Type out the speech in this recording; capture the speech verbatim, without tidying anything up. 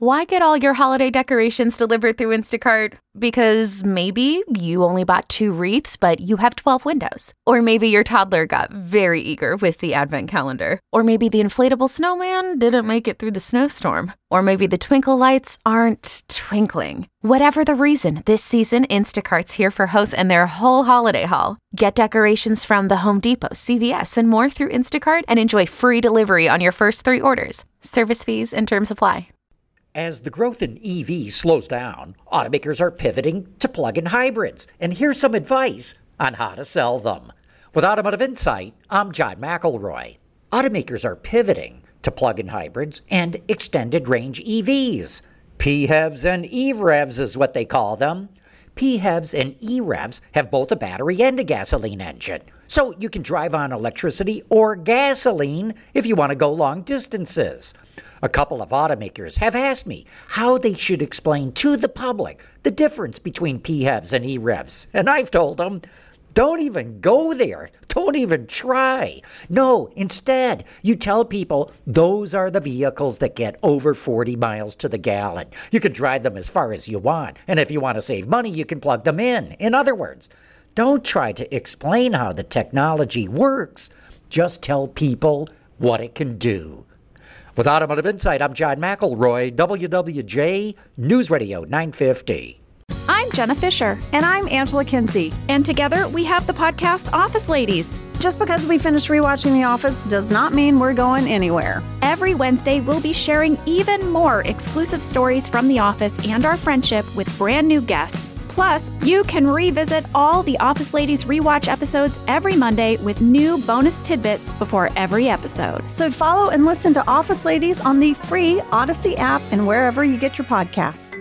Why get all your holiday decorations delivered through Instacart? Because maybe you only bought two wreaths, but you have twelve windows. Or maybe your toddler got very eager with the advent calendar. Or maybe the inflatable snowman didn't make it through the snowstorm. Or maybe the twinkle lights aren't twinkling. Whatever the reason, this season, Instacart's here for hosts and their whole holiday haul. Get decorations from the Home Depot, C V S, and more through Instacart and enjoy free delivery on your first three orders. Service fees and terms apply. As the growth in E Vs slows down, automakers are pivoting to plug-in hybrids. And here's some advice on how to sell them. With Automotive Insight, I'm John McElroy. Automakers are pivoting to plug-in hybrids and extended-range E Vs. P HEVs and E REVs is what they call them. P HEVs and E REVs have both a battery and a gasoline engine. So you can drive on electricity or gasoline if you want to go long distances. A couple of automakers have asked me how they should explain to the public the difference between P HEVs and E REVs. And I've told them, don't even go there. Don't even try. No, instead, you tell people those are the vehicles that get over forty miles to the gallon. You can drive them as far as you want. And if you want to save money, you can plug them in. In other words, don't try to explain how the technology works. Just tell people what it can do. With Automotive Insight, I'm John McElroy, W W J News Radio nine fifty. I'm Jenna Fisher. And I'm Angela Kinsey. And together we have the podcast Office Ladies. Just because we finished rewatching The Office does not mean we're going anywhere. Every Wednesday, we'll be sharing even more exclusive stories from The Office and our friendship with brand new guests. Plus, you can revisit all the Office Ladies rewatch episodes every Monday with new bonus tidbits before every episode. So follow and listen to Office Ladies on the free Odyssey app and wherever you get your podcasts.